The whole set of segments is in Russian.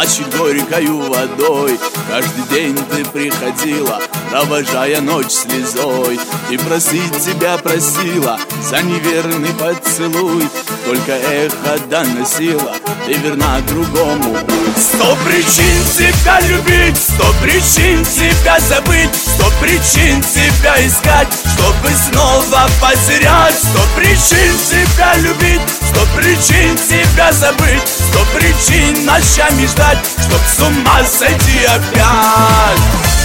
плачет горькою водой. Каждый день ты приходила, провожая ночь слезой, и просить тебя просила за неверный поцелуй. Только эхо доносило, ты верна другому. 100 причин тебя любить, 100 причин тебя забыть, 100 причин тебя искать, чтобы снова потерять. 100 причин тебя любить, 100 причин тебя забыть, 100 причин ночами ждать, чтоб с ума сойти опять.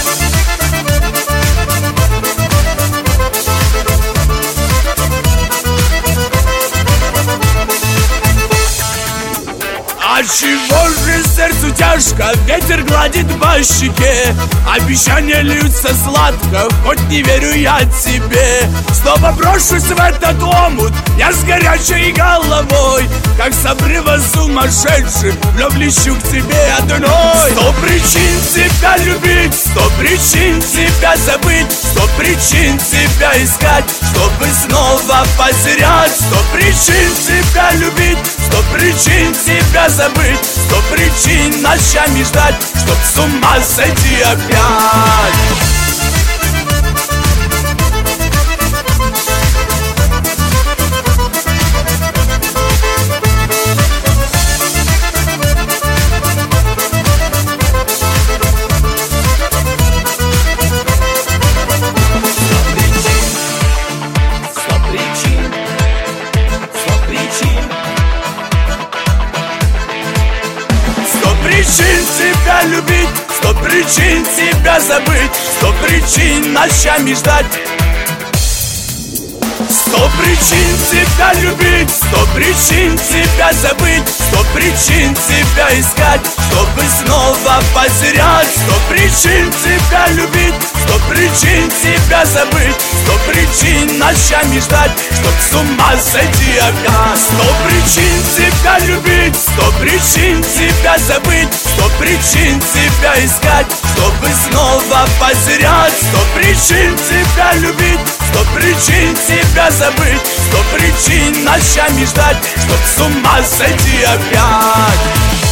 А чего же сердцу тяжко, ветер гладит по щеке, обещания льются сладко, хоть не верю я тебе. Снова брошусь в этот омут, я с горячей головой, как с обрыва сумасшедший, вновь лечу к тебе одной. 100 причин тебя любить, 100 причин тебя забыть, 100 причин тебя искать, чтобы снова потерять. 100 причин тебя любить, 100 причин тебя забыть, 100 причин ночами ждать, чтоб с ума сойти опять. Причин тебя любить, 100 причин тебя забыть, 100 причин ночами ждать. 100 причин тебя любить, 100 причин тебя забыть, 100 причин тебя искать, чтобы снова потерять. 100 причин тебя любить, 100 причин тебя забыть, 100 причин ночами ждать, чтоб с ума сойти опять. 100 причин тебя любить, 100 причин тебя забыть, 100 причин тебя искать, чтобы снова потерять. 100 причин тебя любить, 100 причин тебя забыть, 100 причин ночами ждать, чтоб с ума сойти опять.